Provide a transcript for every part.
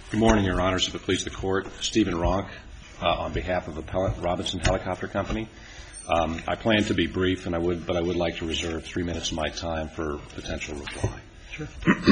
Good morning, Your Honors. If it please the Court, Stephen Ronk on behalf of Appellant Robinson Helicopter Company. I plan to be brief, but I would like to reserve 3 minutes of my time for potential reply. Sure.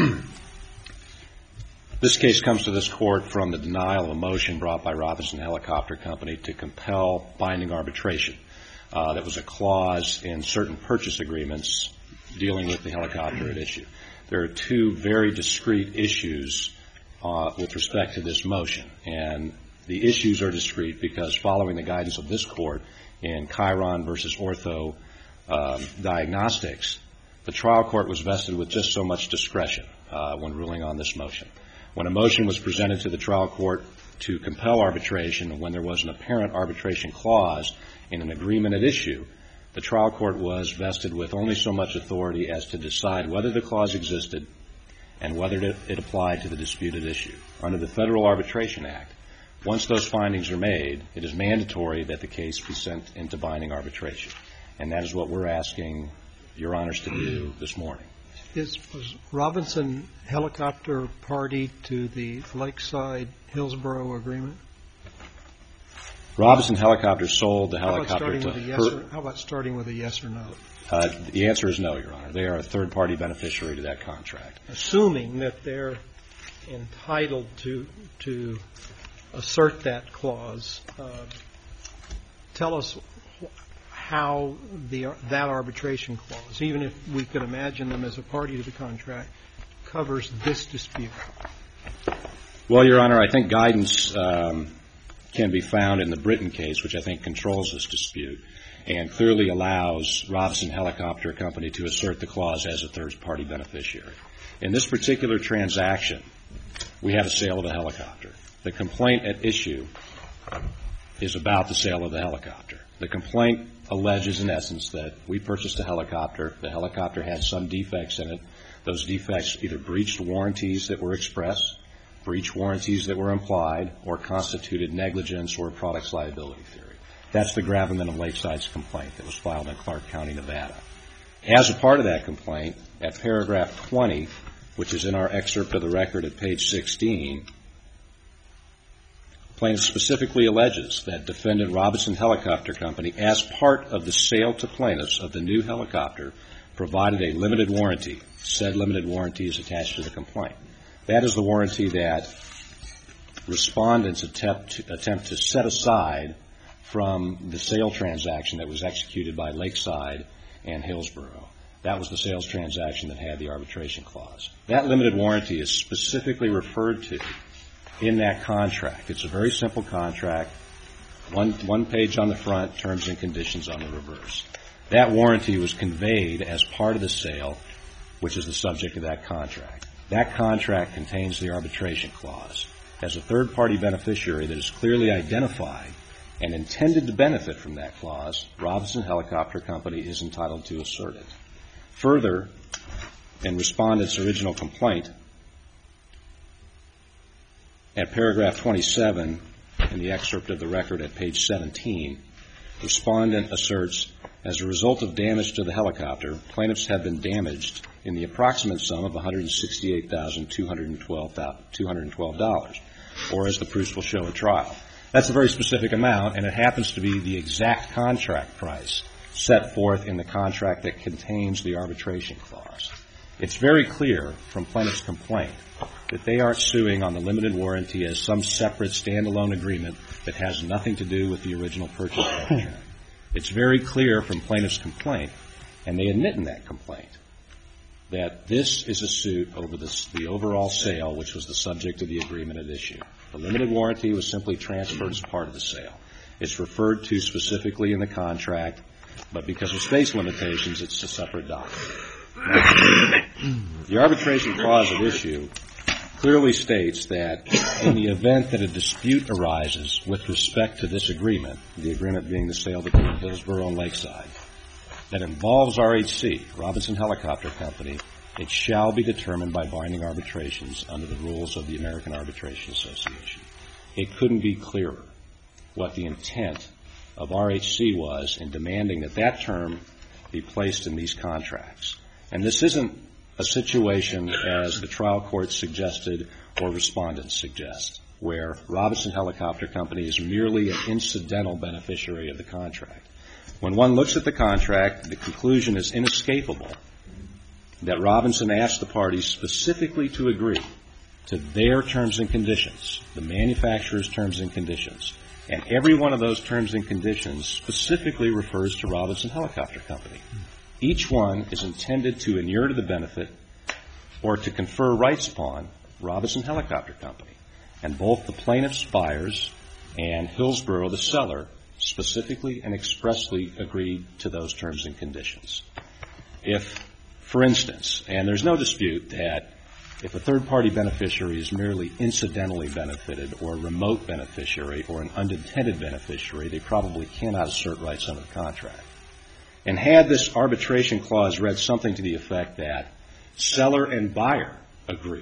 This case comes to this Court from the denial of a motion brought by Robinson Helicopter Company to compel binding arbitration. That was a clause in certain purchase agreements dealing with the helicopter at issue. There are two very discrete issues with respect to this motion, and the issues are discrete because following the guidance of this Court in Chiron versus Ortho Diagnostics, the trial court was vested with just so much discretion when ruling on this motion. When a motion was presented to the trial court to compel arbitration and when there was an apparent arbitration clause in an agreement at issue, the trial court was vested with only so much authority as to decide whether the clause existed and whether it applied to the disputed issue. Under the Federal Arbitration Act, once those findings are made, it is mandatory that the case be sent into binding arbitration. And that is what we're asking Your Honors to do this morning. Was Robinson Helicopter party to the Lakeside Hillsborough agreement? Robinson Helicopter sold the helicopter to her. How about starting with a yes or no? The answer is no, Your Honor. They are a third-party beneficiary to that contract. Assuming that they're entitled to assert that clause, tell us how that arbitration clause, even if we could imagine them as a party to the contract, covers this dispute. Well, Your Honor, I think guidance can be found in the Britton case, which I think controls this dispute, and clearly allows Robinson Helicopter Company to assert the clause as a third-party beneficiary. In this particular transaction, we have a sale of a helicopter. The complaint at issue is about the sale of the helicopter. The complaint alleges, in essence, that we purchased a helicopter. The helicopter had some defects in it. Those defects either breached warranties that were expressed, breached warranties that were implied, or constituted negligence or products liability theory. That's the gravamen of Lakeside's complaint that was filed in Clark County, Nevada. As a part of that complaint, at paragraph 20, which is in our excerpt of the record at page 16, plaintiff specifically alleges that defendant Robinson Helicopter Company, as part of the sale to plaintiffs of the new helicopter, provided a limited warranty. Said limited warranty is attached to the complaint. That is the warranty that respondents attempt to set aside from the sale transaction that was executed by Lakeside and Hillsborough. That was the sales transaction that had the arbitration clause. That limited warranty is specifically referred to in that contract. It's a very simple contract, one page on the front, terms and conditions on the reverse. That warranty was conveyed as part of the sale, which is the subject of that contract. That contract contains the arbitration clause. As a third-party beneficiary that is clearly identified and intended to benefit from that clause, Robinson Helicopter Company is entitled to assert it. Further, in respondent's original complaint, at paragraph 27 in the excerpt of the record at page 17, respondent asserts, as a result of damage to the helicopter, plaintiffs have been damaged in the approximate sum of $168,212, or as the proofs will show at trial. That's a very specific amount, and it happens to be the exact contract price set forth in the contract that contains the arbitration clause. It's very clear from plaintiff's complaint that they aren't suing on the limited warranty as some separate standalone agreement that has nothing to do with the original purchase contract. It's very clear from plaintiff's complaint, and they admit in that complaint, that this is a suit over the overall sale, which was the subject of the agreement at issue. The limited warranty was simply transferred as part of the sale. It's referred to specifically in the contract, but because of space limitations, it's a separate document. The arbitration clause at issue clearly states that in the event that a dispute arises with respect to this agreement, the agreement being the sale between Hillsborough and Lakeside, that involves RHC, Robinson Helicopter Company, it shall be determined by binding arbitrations under the rules of the American Arbitration Association. It couldn't be clearer what the intent of RHC was in demanding that that term be placed in these contracts. And this isn't a situation as the trial court suggested or respondents suggest, where Robinson Helicopter Company is merely an incidental beneficiary of the contract. When one looks at the contract, the conclusion is inescapable that Robinson asked the parties specifically to agree to their terms and conditions, the manufacturer's terms and conditions. And every one of those terms and conditions specifically refers to Robinson Helicopter Company. Each one is intended to inure to the benefit or to confer rights upon Robinson Helicopter Company. And both the plaintiff's buyers and Hillsborough, the seller, specifically and expressly agreed to those terms and conditions. If, for instance, and there's no dispute that if a third-party beneficiary is merely incidentally benefited or a remote beneficiary or an unintended beneficiary, they probably cannot assert rights under the contract. And had this arbitration clause read something to the effect that seller and buyer agree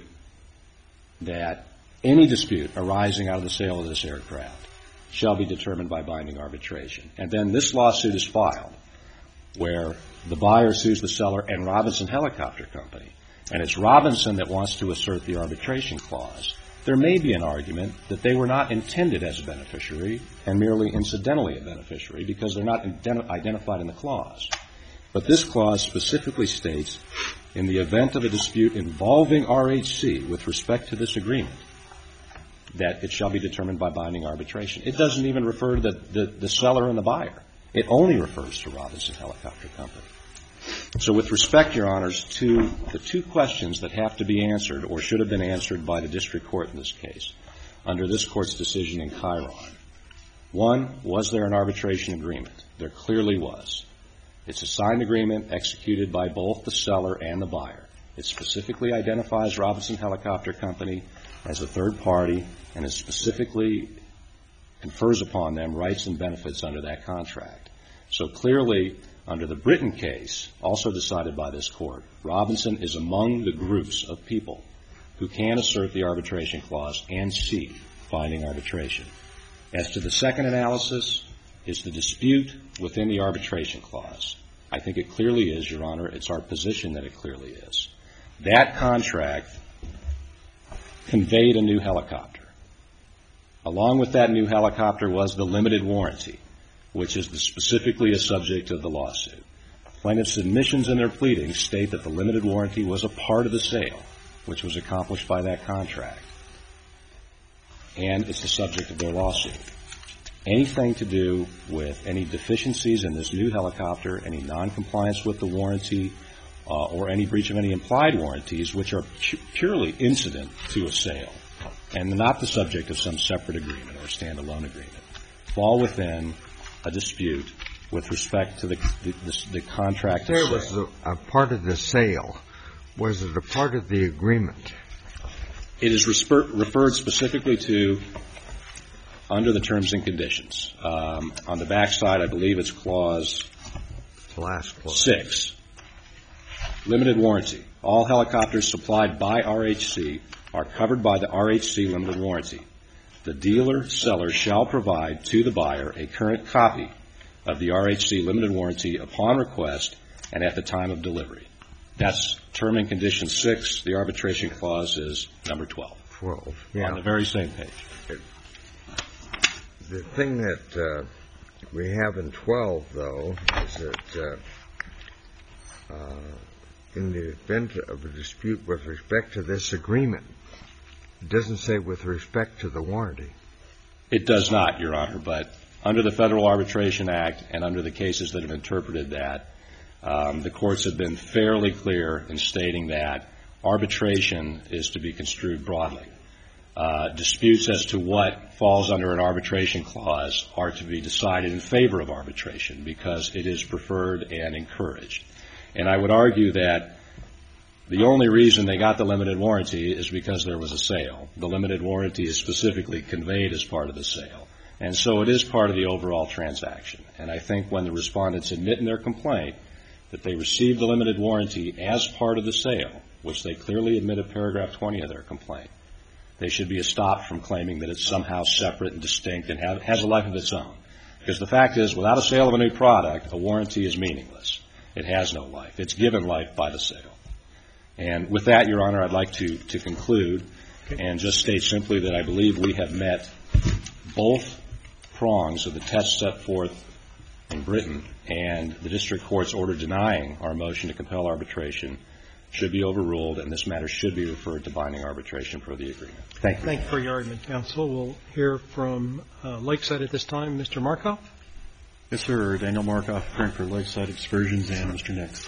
that any dispute arising out of the sale of this aircraft shall be determined by binding arbitration, and then this lawsuit is filed where the buyer sues the seller and Robinson Helicopter Company, and it's Robinson that wants to assert the arbitration clause, there may be an argument that they were not intended as a beneficiary and merely incidentally a beneficiary because they're not identified in the clause. But this clause specifically states, in the event of a dispute involving RHC with respect to this agreement, that it shall be determined by binding arbitration. It doesn't even refer to the seller and the buyer. It only refers to Robinson Helicopter Company. So with respect, Your Honors, to the two questions that have to be answered or should have been answered by the district court in this case, under this court's decision in Chiron. One, was there an arbitration agreement? There clearly was. It's a signed agreement executed by both the seller and the buyer. It specifically identifies Robinson Helicopter Company as a third party, and it specifically confers upon them rights and benefits under that contract. So clearly, under the Britton case, also decided by this court, Robinson is among the groups of people who can assert the arbitration clause and seek binding arbitration. As to the second analysis, is the dispute within the arbitration clause. I think it clearly is, Your Honor. It's our position that it clearly is. That contract conveyed a new helicopter. Along with that new helicopter was the limited warranty, which is specifically a subject of the lawsuit. Plaintiffs' admissions in their pleadings state that the limited warranty was a part of the sale, which was accomplished by that contract. And it's the subject of their lawsuit. Anything to do with any deficiencies in this new helicopter, any noncompliance with the warranty, or any breach of any implied warranties, which are purely incident to a sale, and not the subject of some separate agreement or standalone agreement, fall within a dispute with respect to the contract. There was a part of the sale. Was it a part of the agreement? It is referred specifically to under the terms and conditions. On the back side, I believe it's clause 6. Limited warranty. All helicopters supplied by RHC are covered by the RHC limited warranty. The dealer seller shall provide to the buyer a current copy of the RHC limited warranty upon request and at the time of delivery. That's term and condition 6. The arbitration clause is number 12. 12, yeah. On the very same page. The thing that we have in 12, though, is that in the event of a dispute with respect to this agreement, it doesn't say with respect to the warranty. It does not, Your Honor, but under the Federal Arbitration Act and under the cases that have interpreted that, the courts have been fairly clear in stating that arbitration is to be construed broadly. Disputes as to what falls under an arbitration clause are to be decided in favor of arbitration because it is preferred and encouraged. And I would argue that the only reason they got the limited warranty is because there was a sale. The limited warranty is specifically conveyed as part of the sale. And so it is part of the overall transaction. And I think when the respondents admit in their complaint that they received the limited warranty as part of the sale, which they clearly admit in paragraph 20 of their complaint, they should be stopped from claiming that it's somehow separate and distinct and has a life of its own. Because the fact is, without a sale of a new product, a warranty is meaningless. It has no life. It's given life by the sale. And with that, Your Honor, I'd like to conclude and just state simply that I believe we have met both prongs of the test set forth in Britain, and the district court's order denying our motion to compel arbitration should be overruled, and this matter should be referred to binding arbitration per the agreement. Thank you. Thank you for your argument, counsel. We'll hear from Lakeside at this time. Mr. Markoff? Yes, sir. Daniel Markoff, appearing for Lakeside Excursions, and Mr. Nix.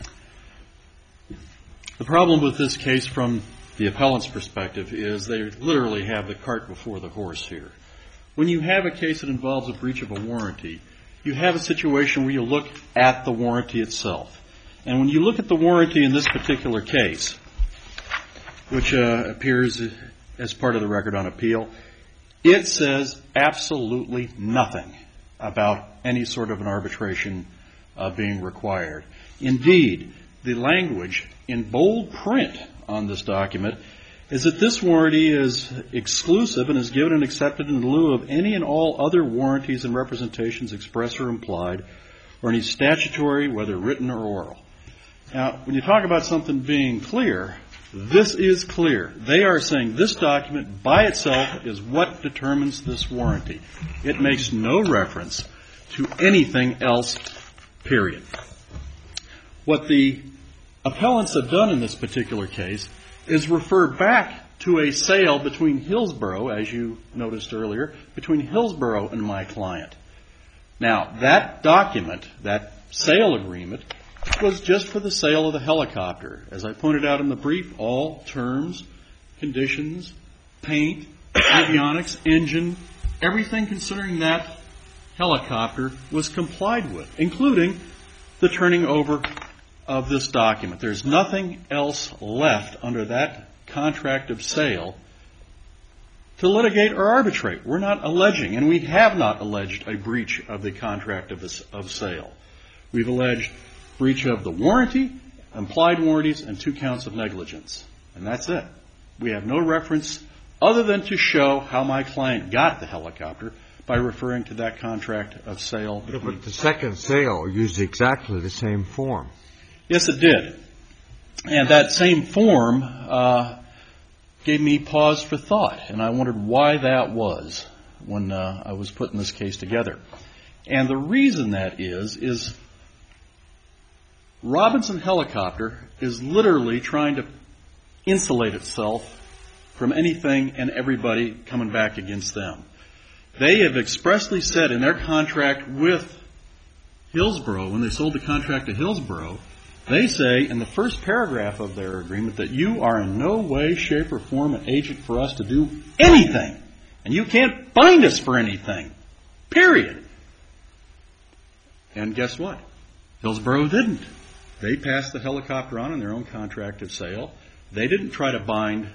The problem with this case from the appellant's perspective is they literally have the cart before the horse here. When you have a case that involves a breach of a warranty, you have a situation where you look at the warranty itself. And when you look at the warranty in this particular case, which appears as part of the record on appeal, it says absolutely nothing about any sort of an arbitration being required. Indeed, the language in bold print on this document is that this warranty is exclusive and is given and accepted in lieu of any and all other warranties and representations express or implied, or any statutory, whether written or oral. Now, when you talk about something being clear, this is clear. They are saying this document by itself is what determines this warranty. It makes no reference to anything else, period. What the appellants have done in this particular case is refer back to a sale between Hillsborough, as you noticed earlier, between Hillsborough and my client. Now, that document, that sale agreement, was just for the sale of the helicopter. As I pointed out in the brief, all terms, conditions, paint, avionics, engine, everything concerning that helicopter was complied with, including the turning over of this document. There's nothing else left under that contract of sale to litigate or arbitrate. We're not alleging, and we have not alleged, a breach of the contract of sale. We've alleged breach of the warranty, implied warranties, and 2 counts of negligence. And that's it. We have no reference other than to show how my client got the helicopter by referring to that contract of sale. But the second sale used exactly the same form. Yes, it did. And that same form gave me pause for thought, and I wondered why that was when I was putting this case together. And the reason that is Robinson Helicopter is literally trying to insulate itself from anything and everybody coming back against them. They have expressly said in their contract with Hillsborough, when they sold the contract to Hillsborough, they say in the first paragraph of their agreement that you are in no way, shape, or form an agent for us to do anything. And you can't bind us for anything. Period. And guess what? Hillsborough didn't. They passed the helicopter on in their own contract of sale. They didn't try to bind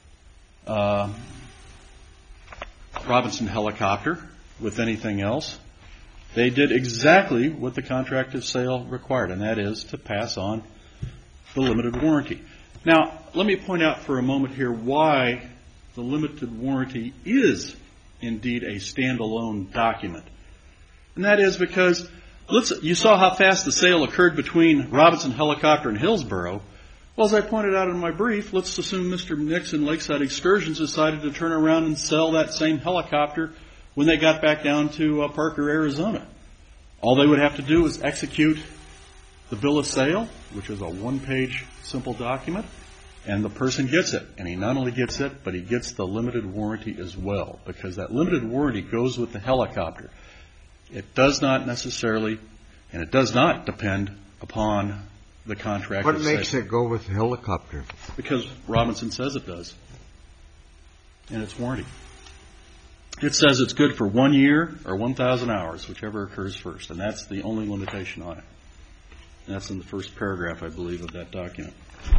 Robinson Helicopter with anything else. They did exactly what the contract of sale required, and that is to pass on the limited warranty. Now, let me point out for a moment here why the limited warranty is indeed a standalone document. And that is because you saw how fast the sale occurred between Robinson Helicopter and Hillsborough. Well, as I pointed out in my brief, let's assume Mr. Nixon Lakeside Excursions decided to turn around and sell that same helicopter when they got back down to Parker, Arizona. All they would have to do is execute the bill of sale, which is a 1-page simple document, and the person gets it. And he not only gets it, but he gets the limited warranty as well, because that limited warranty goes with the helicopter. It does not necessarily, and it does not depend upon the contract of sale. What makes it go with the helicopter? Because Robinson says it does, and it's warranty. It says it's good for 1 year or 1,000 hours, whichever occurs first, and that's the only limitation on it. And that's in the first paragraph, I believe, of that document.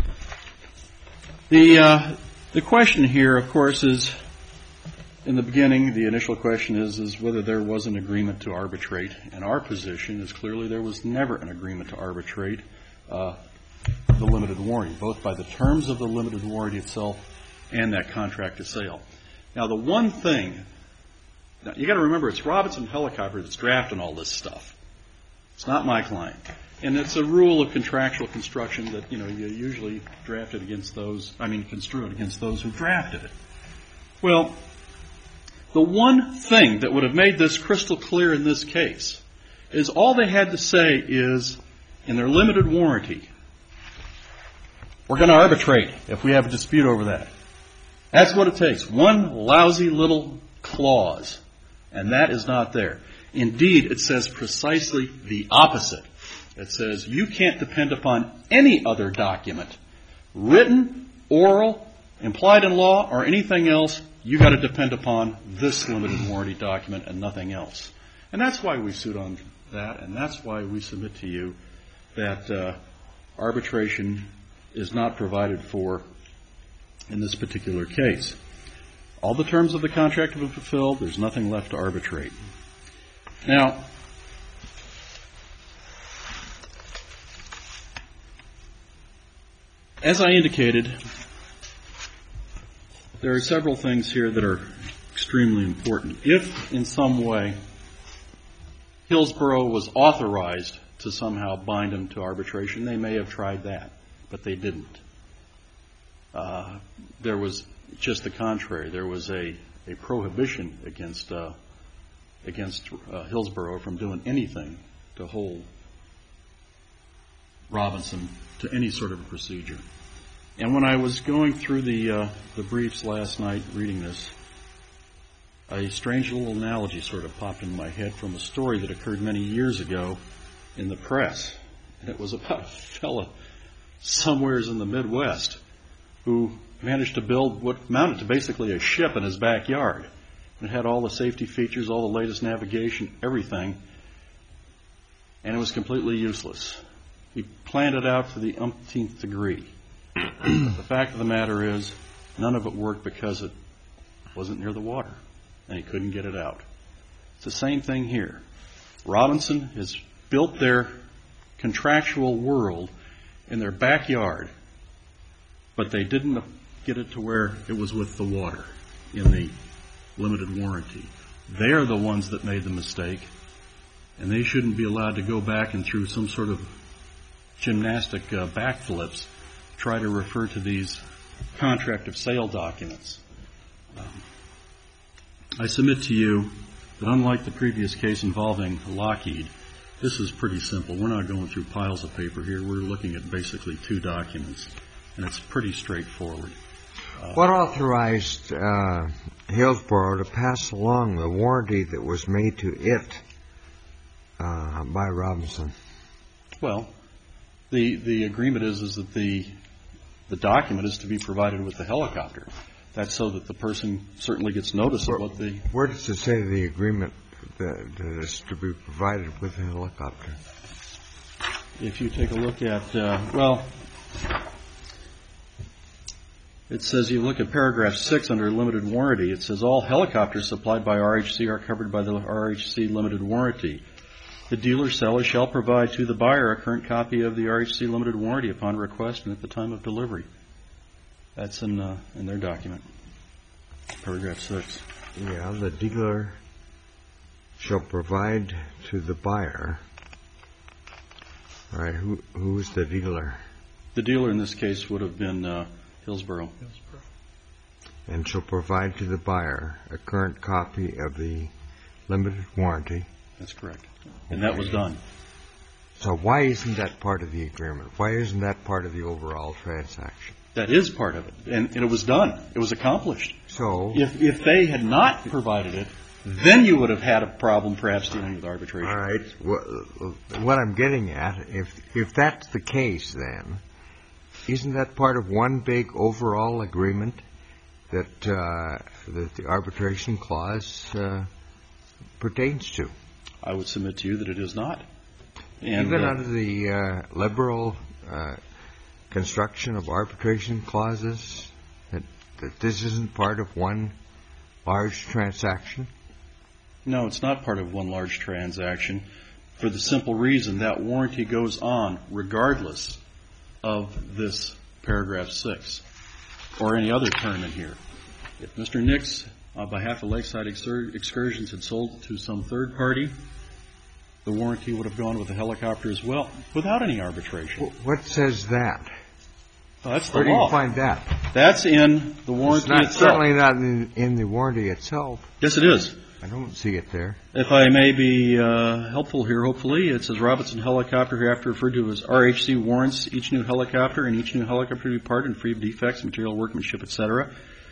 The question here, of course, is, in the beginning, the initial question is whether there was an agreement to arbitrate. And our position is clearly there was never an agreement to arbitrate the limited warranty, both by the terms of the limited warranty itself and that contract of sale. Now, the one thing, you got to remember, it's Robinson Helicopter that's drafting all this stuff. It's not my client. And it's a rule of contractual construction that, you usually construe it against those who drafted it. Well, the one thing that would have made this crystal clear in this case is all they had to say is, in their limited warranty, we're going to arbitrate if we have a dispute over that. That's what it takes. One lousy little clause. And that is not there. Indeed, it says precisely the opposite. It says you can't depend upon any other document, written, oral, implied in law, or anything else. You got to depend upon this limited warranty document and nothing else. And that's why we sued on that, and that's why we submit to you that arbitration is not provided for in this particular case. All the terms of the contract have been fulfilled. There's nothing left to arbitrate. Now, as I indicated, there are several things here that are extremely important. If, in some way, Hillsborough was authorized to somehow bind them to arbitration, they may have tried that, but they didn't. There was just the contrary. There was a prohibition against Hillsborough from doing anything to hold Robinson to any sort of a procedure. And when I was going through the briefs last night reading this, a strange little analogy sort of popped into my head from a story that occurred many years ago in the press. And it was about a fella somewheres in the Midwest who managed to build what amounted to basically a ship in his backyard. It had all the safety features, all the latest navigation, everything. And it was completely useless. He planned it out to the umpteenth degree. The fact of the matter is, none of it worked because it wasn't near the water, and he couldn't get it out. It's the same thing here. Robinson has built their contractual world in their backyard, but they didn't get it to where it was with the water in the limited warranty. They're the ones that made the mistake, and they shouldn't be allowed to go back and through some sort of gymnastic backflips try to refer to these contract of sale documents. I submit to you that unlike the previous case involving Lockheed, this is pretty simple. We're not going through piles of paper here. We're looking at basically two documents, and it's pretty straightforward. What authorized Hillsborough to pass along the warranty that was made to it by Robinson? Well, the agreement is that the document is to be provided with the helicopter. That's so that the person certainly gets notice of what the... Where does it say the agreement that is to be provided with the helicopter? If you take a look at, it says you look at paragraph 6 under limited warranty. It says all helicopters supplied by RHC are covered by the RHC limited warranty. The dealer seller shall provide to the buyer a current copy of the RHC limited warranty upon request and at the time of delivery. That's in their document, paragraph 6. Yeah, the dealer shall provide to the buyer. All right, who is the dealer? The dealer in this case would have been Hillsborough. And shall provide to the buyer a current copy of the limited warranty. That's correct. And that was done. So why isn't that part of the agreement? Why isn't that part of the overall transaction? That is part of it. And it was done. It was accomplished. So if they had not provided it, then you would have had a problem perhaps dealing with arbitration. All right. What I'm getting at, if that's the case, then, isn't that part of one big overall agreement that the arbitration clause pertains to? I would submit to you that it is not. And even under the liberal construction of arbitration clauses, that this isn't part of one large transaction? No, it's not part of one large transaction for the simple reason that warranty goes on regardless of this paragraph 6 or any other term in here. If Mr. Nix, on behalf of Lakeside Excursions, had sold it to some third party, the warranty would have gone with the helicopter as well, without any arbitration. What says that? That's the Where do law. you find that? That's in the warranty itself. Certainly not in the warranty itself. Yes, it is. I don't see it there. If I may be helpful here, hopefully, it says Robinson Helicopter, hereafter referred to as RHC, warrants each new helicopter and each new helicopter to be parted and free of defects, material workmanship, etc.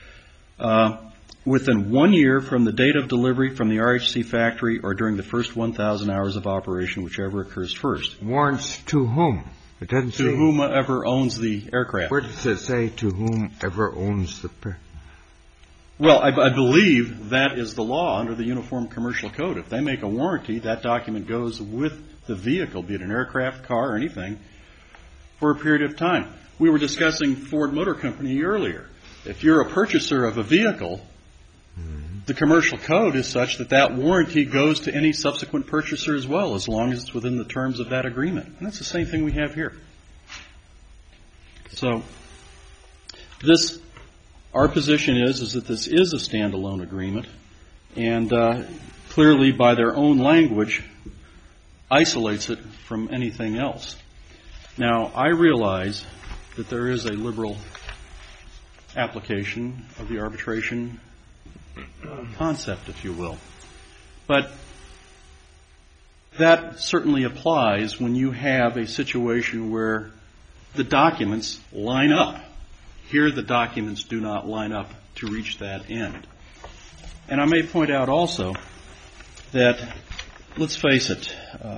Within 1 year from the date of delivery from the RHC factory or during the first 1,000 hours of operation, whichever occurs first. Warrants to whom? It doesn't say. To whomever owns the aircraft. Where does it say to whomever owns the... Well, I believe that is the law under the Uniform Commercial Code. If they make a warranty, that document goes with the vehicle, be it an aircraft, car, or anything, for a period of time. We were discussing Ford Motor Company earlier. If you're a purchaser of a vehicle, the commercial code is such that that warranty goes to any subsequent purchaser as well, as long as it's within the terms of that agreement. And that's the same thing we have here. So, our position is that this is a standalone agreement, and clearly by their own language isolates it from anything else. Now, I realize that there is a liberal application of the arbitration concept, if you will. But that certainly applies when you have a situation where the documents line up. Here the documents do not line up to reach that end. And I may point out also that, let's face it,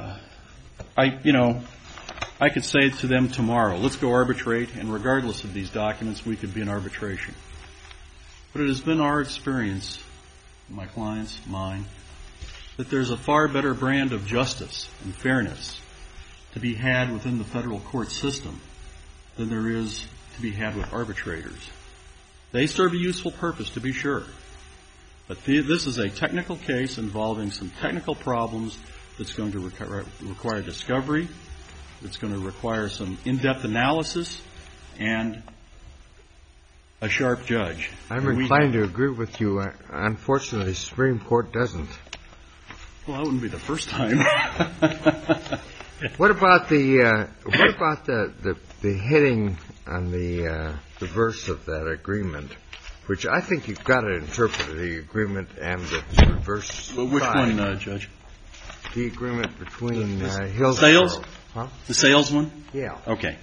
I could say to them tomorrow, let's go arbitrate, and regardless of these documents, we could be in arbitration. But it has been our experience, my clients, mine, that there's a far better brand of justice and fairness to be had within the federal court system than there is to be had with arbitrators. They serve a useful purpose, to be sure. But this is a technical case involving some technical problems that's going to require discovery, that's going to require some in-depth analysis, and a sharp judge. I'm inclined to agree with you. Unfortunately, the Supreme Court doesn't. Well, that wouldn't be the first time. What about the heading on the verse of that agreement, which I think you've got to interpret the agreement and the reverse. Well, which one, Judge? The agreement between Hillsborough. Sales? Huh? The sales one? Yeah. Okay.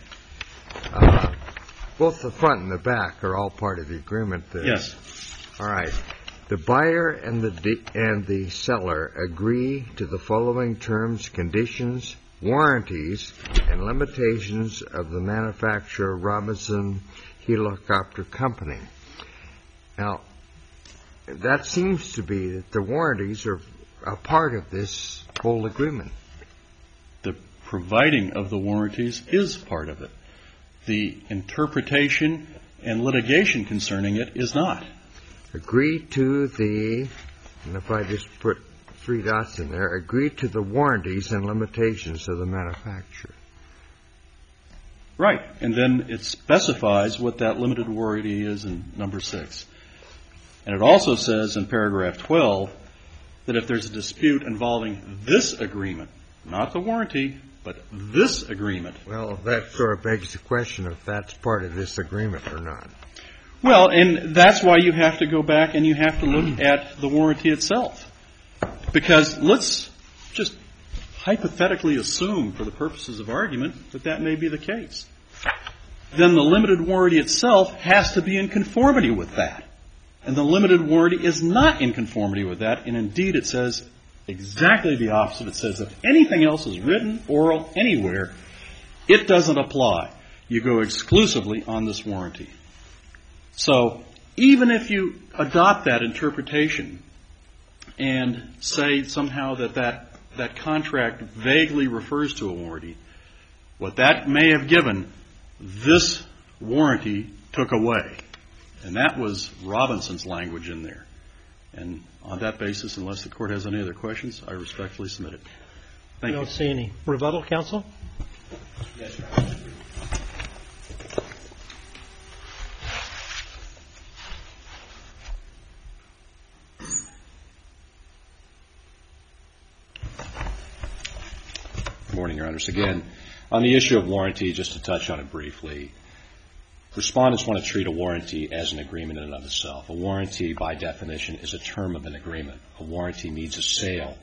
Both the front and the back are all part of the agreement. Yes. All right. The buyer and the seller agree to the following terms, conditions, warranties, and limitations of the manufacturer Robinson Helicopter Company. Now, that seems to be that the warranties are a part of this whole agreement. The providing of the warranties is part of it. The interpretation and litigation concerning it is not. Agree to the, and if I just put 3 dots in there, agree to the warranties and limitations of the manufacturer. Right. And then it specifies what that limited warranty is in number 6. And it also says in paragraph 12 that if there's a dispute involving this agreement, not the warranty, but this agreement. Well, that sort of begs the question if that's part of this agreement or not. Well, and that's why you have to go back and you have to look at the warranty itself. Because let's just hypothetically assume, for the purposes of argument, that that may be the case. Then the limited warranty itself has to be in conformity with that. And the limited warranty is not in conformity with that. And indeed, it says exactly the opposite. It says if anything else is written, oral, anywhere, it doesn't apply. You go exclusively on this warranty. So even if you adopt that interpretation and say somehow that contract vaguely refers to a warranty, what that may have given, this warranty took away. And that was Robinson's language in there. And on that basis, unless the Court has any other questions, I respectfully submit it. Thank you. I don't see any. Rebuttal, counsel? Yes, Your Honor. morning, Your Honors. Again, on the issue of warranty, just to touch on it briefly, respondents want to treat a warranty as an agreement in and of itself. A warranty, by definition, is a term of an agreement. A warranty needs a sale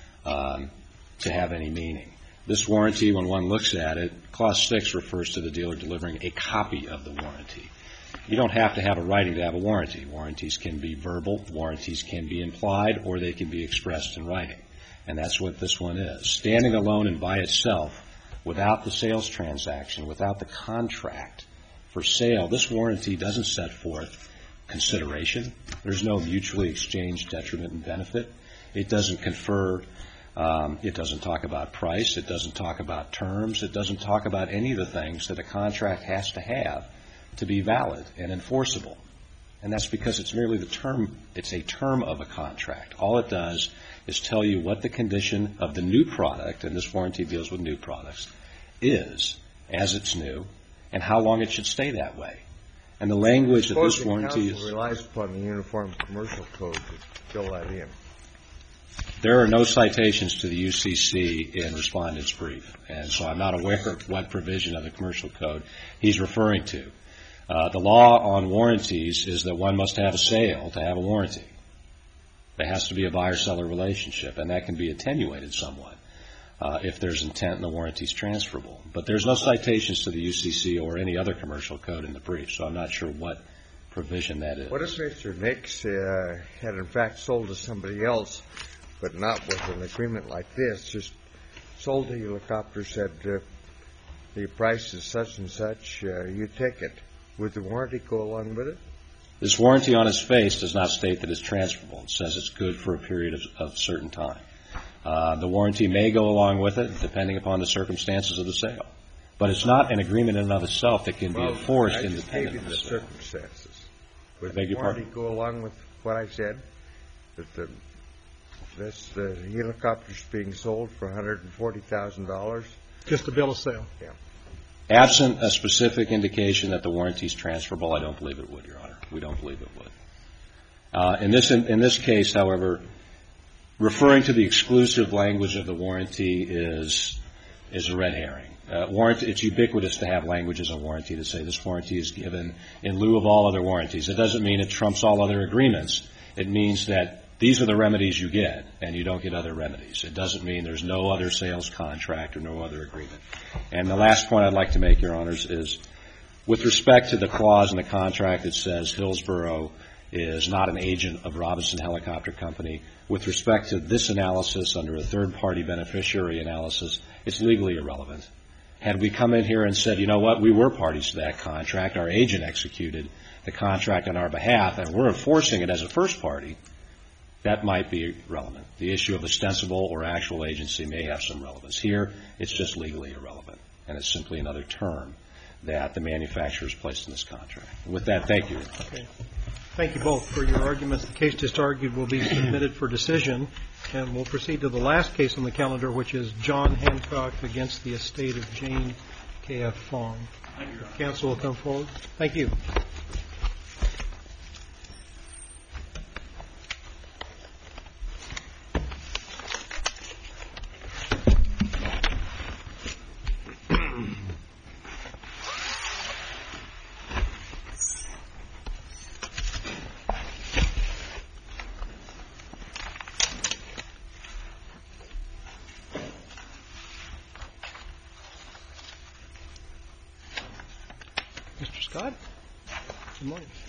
to have any meaning. This warranty, when one looks at it, Clause 6 refers to the dealer delivering a copy of the warranty. You don't have to have a writing to have a warranty. Warranties can be verbal, warranties can be implied, or they can be expressed in writing. And that's what this one is. Standing alone and by itself, without the sales transaction, without the contract for sale, this warranty doesn't set forth consideration. There's no mutually exchanged detriment and benefit. It doesn't confer, it doesn't talk about price, it doesn't talk about terms, it doesn't talk about any of the things that a contract has to have to be valid and enforceable. And that's because it's merely it's a term of a contract. All it does is tell you what the condition of the new product, and this warranty deals with new products, is as it's new, and how long it should stay that way. And the language that this warranty is... relies upon the Uniform Commercial Code to fill that in. There are no citations to the UCC in Respondent's brief, and so I'm not aware of what provision of the Commercial Code he's referring to. The law on warranties is that one must have a sale to have a warranty. There has to be a buyer-seller relationship, and that can be attenuated somewhat if there's intent and the warranty is transferable. But there's no citations to the UCC or any other commercial code in the brief, so I'm not sure what provision that is. What if Mr. Nix had in fact sold to somebody else, but not with an agreement like this, just sold the helicopter, said the price is such and such, you take it. Would the warranty go along with it? This warranty on its face does not state that it's transferable. It says it's good for a period of certain time. The warranty may go along with it, depending upon the circumstances of the sale. But it's not an agreement in and of itself that can be enforced independently. I just gave you the circumstances. Would the warranty go along with what I said? That the helicopter's being sold for $140,000? Just a bill of sale. Yeah. Absent a specific indication that the warranty is transferable, I don't believe it would, Your Honor. We don't believe it would. In this case, however, referring to the exclusive language of the warranty is a red herring. It's ubiquitous to have languages of warranty that say this warranty is given in lieu of all other warranties. It doesn't mean it trumps all other agreements. It means that these are the remedies you get, and you don't get other remedies. It doesn't mean there's no other sales contract or no other agreement. And the last point I'd like to make, Your Honors, is with respect to the clause in the contract that says Hillsborough is not an agent of Robinson Helicopter Company, with respect to this analysis under a third-party beneficiary analysis, it's legally irrelevant. Had we come in here and said, you know what, we were parties to that contract, our agent executed the contract on our behalf, and we're enforcing it as a first party, that might be relevant. The issue of ostensible or actual agency may have some relevance. Here, it's just legally irrelevant, and it's simply another term that the manufacturer has placed in this contract. With that, thank you. Okay. Thank you both for your arguments. The case just argued will be submitted for decision, and we'll proceed to the last case on the calendar, which is John Hancock against the estate of Jane K.F. Fong. Counsel will come forward. Thank you. Mr. Scott, good morning.